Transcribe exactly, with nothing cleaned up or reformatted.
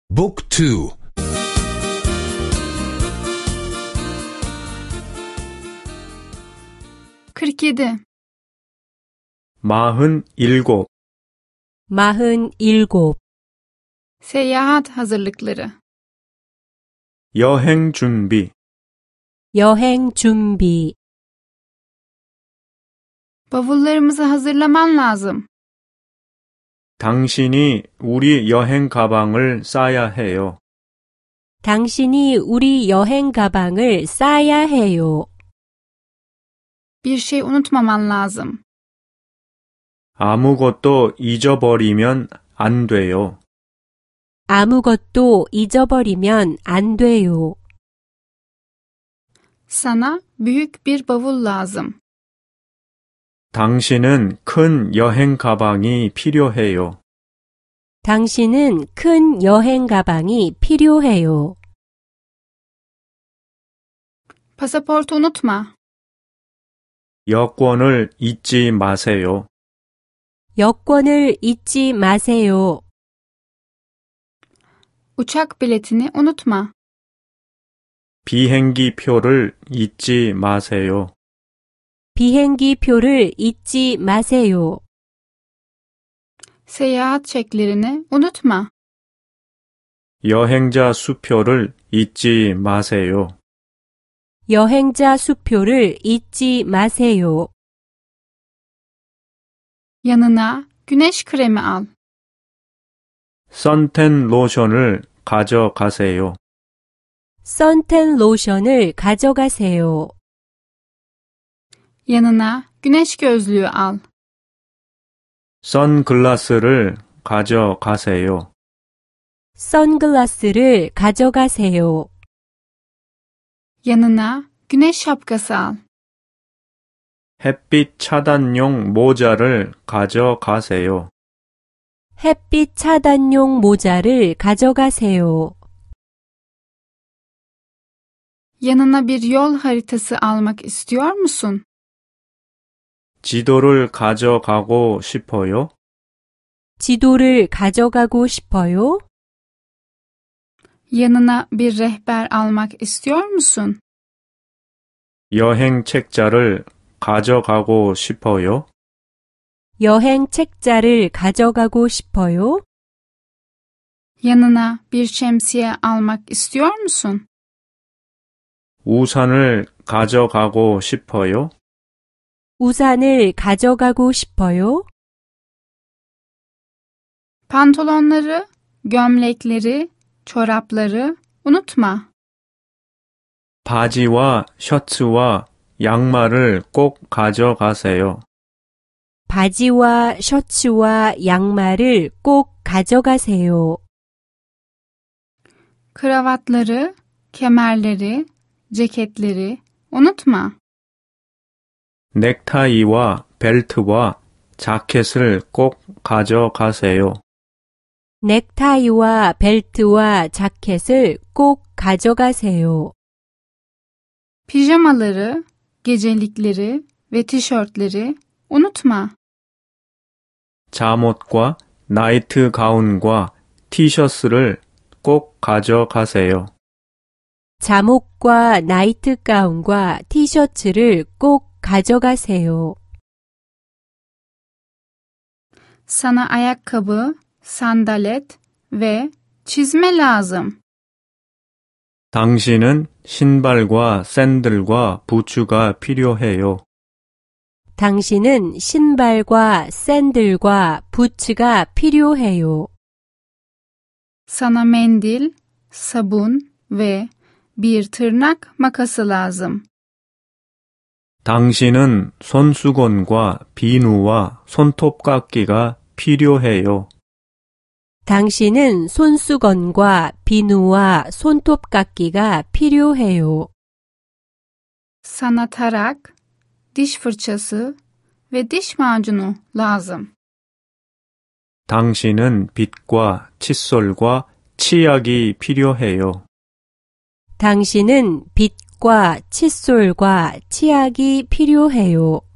Book two. kırk yedi. 마흔 일곱. 마흔 일곱. Seyahat hazırlıkları. 여행 준비. 여행 준비. Bavullarımızı hazırlaman lazım. 당신이 우리 여행 가방을 싸야 해요. 당신이 우리 여행 가방을 싸야 해요. Bir şey unutmaman lazım. 아무것도 잊어버리면 안 돼요. 아무것도 잊어버리면 안 돼요. Sana büyük bir bavul lazım. 당신은 큰 여행 가방이 필요해요. 당신은 큰 여행 가방이 필요해요. Pasaportu unutma. 여권을 잊지 마세요. 여권을 잊지 마세요. Uçak biletini unutma. 비행기 표를 잊지 마세요. 비행기 표를 잊지 마세요. Seyahat çeklerini unutma. 여행자 수표를 잊지 마세요. 여행자 수표를 잊지 마세요. Yanına güneş kremi al. 선텐 로션을 가져가세요. 선텐 로션을 가져가세요. Yanına güneş gözlüğü al. 선글라스를 가져가세요. 선글라스를 가져가세요. Yanına güneş şapkası al. 햇빛 차단용 모자를 가져가세요. 햇빛 차단용 모자를 가져가세요. Yanına bir yol haritası almak istiyor musun? 지도를 가져가고 싶어요? 지도를 가져가고 싶어요? Yanına bir rehber almak istiyor musun? 여행 책자를 가져가고 싶어요? 여행 책자를 가져가고 싶어요? Yanına bir şemsiye almak istiyor musun? 우산을 가져가고 싶어요? 우산을 가져가고 싶어요? Pantolonları, gömlekleri, çorapları unutma. 바지와 셔츠와 양말을 꼭 가져가세요. 바지와 셔츠와 양말을 꼭 가져가세요. Kravatları, kemerleri, ceketleri unutma. 넥타이와 벨트와 자켓을 꼭 가져가세요. 넥타이와 벨트와 자켓을 꼭 가져가세요. Pijamaları, gecelikleri ve tişörtleri unutma. 잠옷과 나이트 가운과 티셔츠를 꼭 가져가세요. 잠옷과 나이트 가운과 티셔츠를 꼭 가져가세요. Sana ayakkabı, sandalet ve çizme lazım. 당신은 신발과 샌들과 부츠가 필요해요. 당신은 신발과 샌들과 부츠가 필요해요. Sana mendil, sabun ve bir tırnak makası lazım. 당신은 손수건과 비누와 손톱깎이가 필요해요. 당신은 손수건과 비누와 손톱깎이가 필요해요. Sana tarak, diş fırçası ve diş macunu lazım. 당신은 빗과 칫솔과 치약이 필요해요. 당신은 빗과 칫솔과 치약이 필요해요.